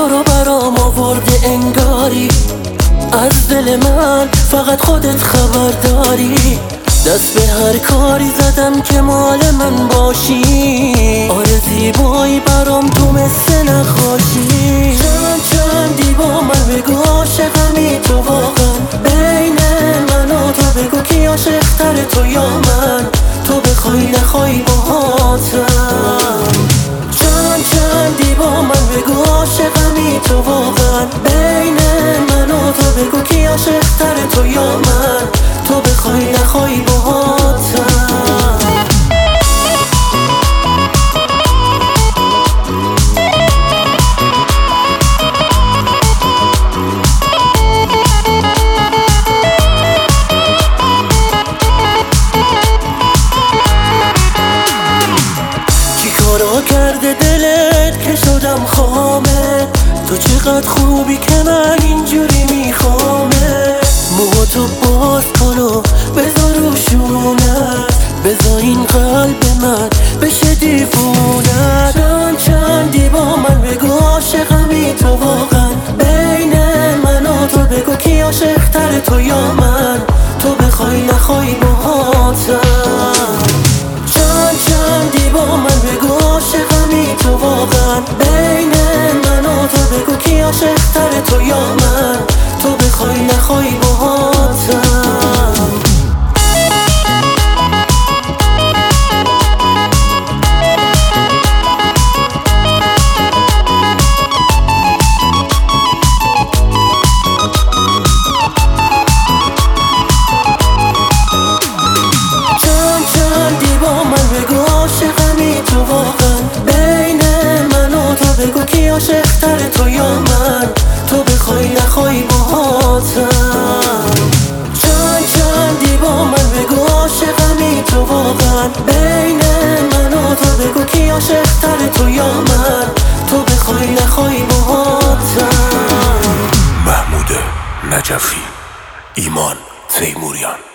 تو رو برام آورده انگاری، از دل من فقط خودت خبر داری. دست به هر کاری زدم که مال من باشی، آره زیبایی برام تو مثل نقاشی. چندی با من بگو عاشقمی تو واقعا، بین من و تو بگو کی عاشق‌تر تو یا من، تو بخوای نخوای باهاتم. چندی با من بگو عاشقمی تو واقعا، بین من و تو بگو کی عاشق‌تر تو یا من، تو بخوای نخوای باهاتم. کارا کرده دلت که شدم خامه، تو چقدر خوبی که من اینجوری میخوامه. موهاتو باز کن و بذار روشونت، بذار این قلب من بشه دیوونت. چندی با من بگو عاشقمی تو واقعا، بین من و تو بگو کی عاشق‌تر تو یا من، تو بخوای نخوای باهاتم. چندی با من بگو عاشقمی تو واقعا، بین من و تو بگو کی عاشق‌تر تو یا من، تو بخوای نخوای باهاتم. چندی با من بگو عاشقمی تو واقعا، بین من و تو بگو کی عاشق‌تر تو یا من، تو بخوای نخوای باهاتم. چندی با من بگو عاشقمی تو واقعا، بین من و تو بگو کی عاشق‌تر تو یا من، تو بخوای نخوای باهاتم. محمود نجفی، ایمان تیموریان.